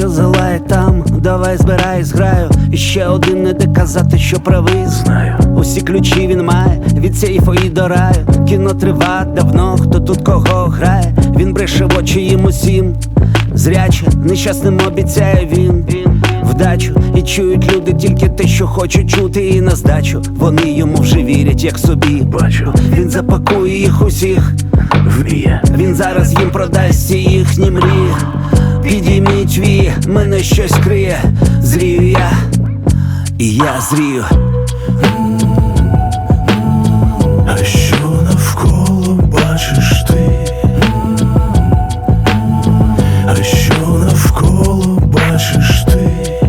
що залає там, давай збирай зграю. І ще один не де казати, що правий. Знаю. Усі ключі він має, від сейфу і до раю. Кіно трива давно, хто тут кого грає. Він бреше в очі їм усім. Зряче, нещасним обіцяє він вдачу. І чують люди тільки те, що хочуть чути. І на здачу вони йому вже вірять, як собі. Бачу, Він запакує їх усіх, вміє. він зараз їм продасть всі їхні мрії. Підійміть вії, мене щось криє. Зрію я, і я зрію. А що навколо бачиш ти? А що навколо бачиш ти?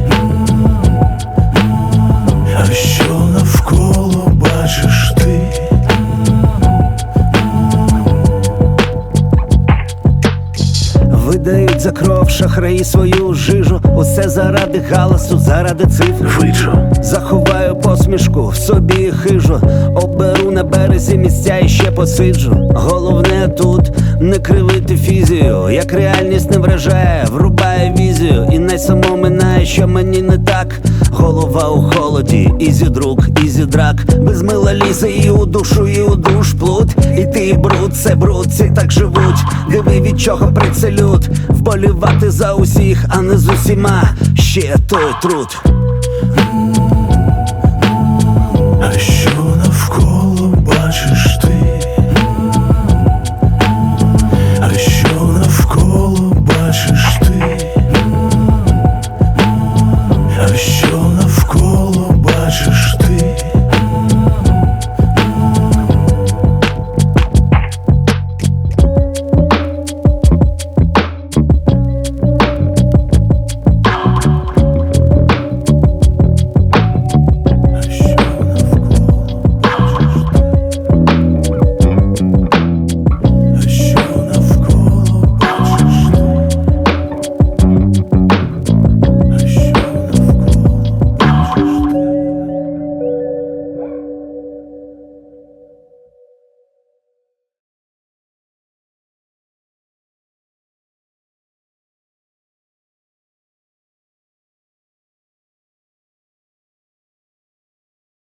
А що навколо бачиш ти? Видають за кров шахраї свою жижу. Усе заради галасу, заради цифр. Виджу. Заховаю посмішку в собі хижу. Оберу на березі місця і ще посиджу. Головне тут не кривити фізію. Як реальність не вражає, врубає візію. І не само минає, що мені не так. Голова у холоді, ізі друг, ізі драк. Без мила лізе і у душу, і у душ плут. І ти, і бруд, це бруд, ці так живуть. Диви, від чого прицелют. Вболівати за усіх, а не з усіма. Ще той труд.